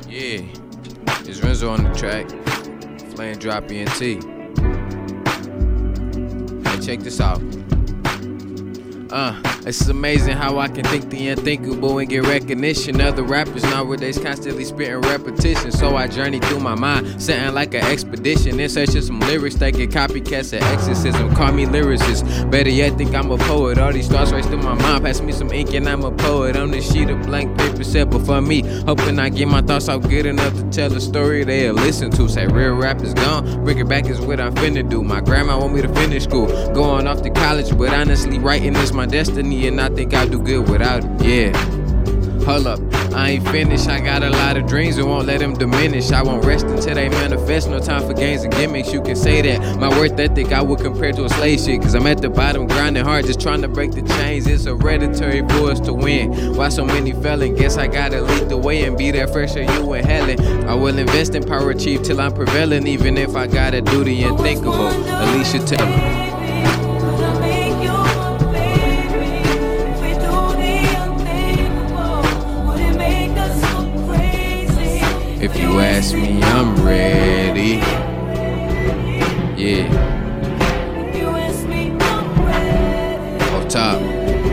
Yeah, it's Renzo on the track. Flame Drop ENT. Hey, check this out. It's amazing how I can think the unthinkable and get recognition. Other rappers nowadays constantly spitting repetition. So I journey through my mind, setting like an expedition in search of some lyrics that get copycats of exorcism. Call me lyricist, better yet think I'm a poet. All these thoughts race through my mind, pass me some ink and I'm a poet. On this sheet of blank paper set before me, hoping I get my thoughts out good enough to tell a story they'll listen to. Say real rap is gone, bring it back is what I'm finna do. My grandma want me to finish school, going off to college, but honestly writing is my destiny and I think I'll do good without it. Yeah, hold up, I ain't finished. I got a lot of dreams and won't let them diminish. I won't rest until they manifest. No time for games and gimmicks. You can say that my worth ethic I would compare to a slave shit, cause I'm at the bottom grinding hard just trying to break the chains. It's hereditary for us to win. Why so many failing? Guess I gotta lead the way and be that fresher you in Helen. I will invest in power achieve till I'm prevailing, even if I gotta do the unthinkable. Alicia Taylor. If you ask me, I'm ready. Yeah. Off top.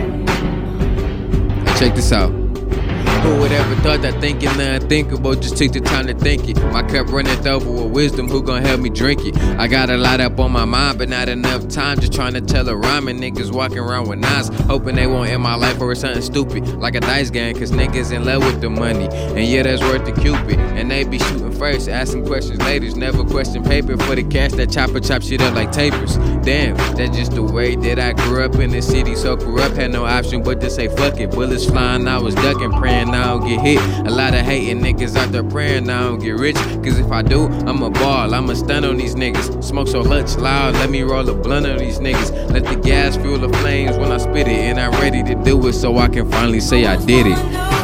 Hey, check this out. Who would ever thought that thinking the unthinkable just took the time to think it? My cup runneth over with wisdom, who gon' help me drink it? I got a lot up on my mind, but not enough time just trying to tell a rhyme. And niggas walking around with knives, hoping they won't end my life over something stupid like a dice game, cause niggas in love with the money. And yeah, that's worth the Cupid. And they be shooting first, asking questions later. Never question paper for the cash, that chopper chop shit up like tapers. Damn, that's just the way that I grew up in the city, so corrupt, had no option but to say fuck it. Bullets flying, I was ducking, praying I don't get hit. A lot of hating niggas out there praying I don't get rich, cause if I do, I'm a ball, I'm a stun on these niggas. Smoke so much loud, let me roll a blunt on these niggas. Let the gas fuel the flames when I spit it, and I'm ready to do it so I can finally say I did it.